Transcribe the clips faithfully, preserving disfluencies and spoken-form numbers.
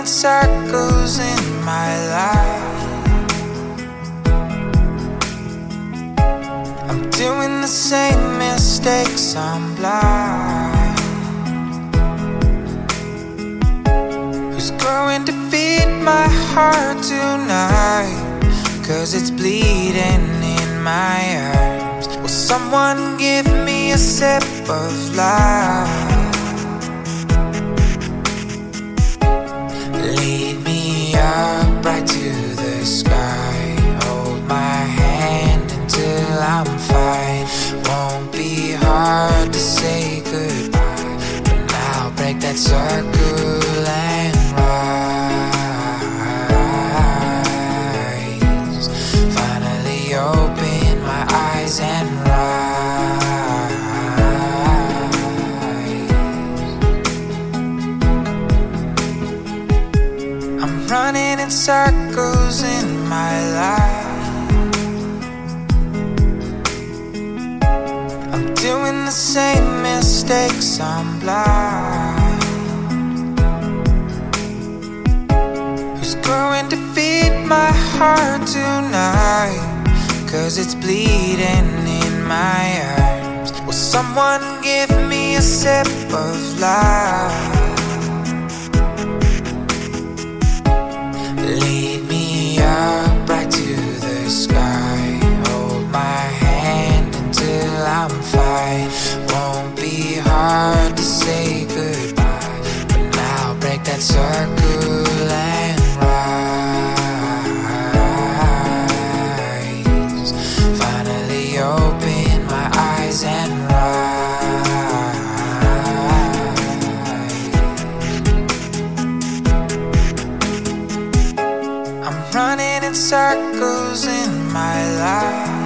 in circles in my life. I'm doing the same mistakes, I'm blind. Who's going to feed my heart tonight? 'Cause it's bleeding in my arms. Will someone give me a sip of life? Lead me up right to the sky. Hold my hand until I'm fine. Won't be hard to say goodbye, but now break that circle and rise. Finally open my eyes and rise. I'm running in circles in my life. I'm doing the same mistakes, I'm blind. Who's going to feed my heart tonight? 'Cause it's bleeding in my arms. Will someone give me a sip of life? Lead me up right to the sky. Hold my hand until I'm fine. Won't be hard to say goodbye, but now break that circle and rise. Finally open my eyes and rise. I'm running in circles in my life.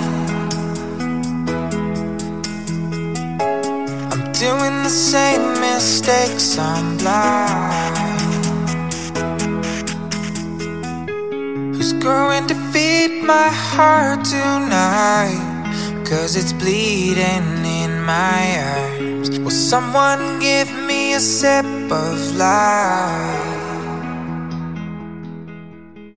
I'm doing the same mistakes, I'm blind. Who's going to feed my heart tonight? 'Cause it's bleeding in my arms. Will someone give me a sip of life?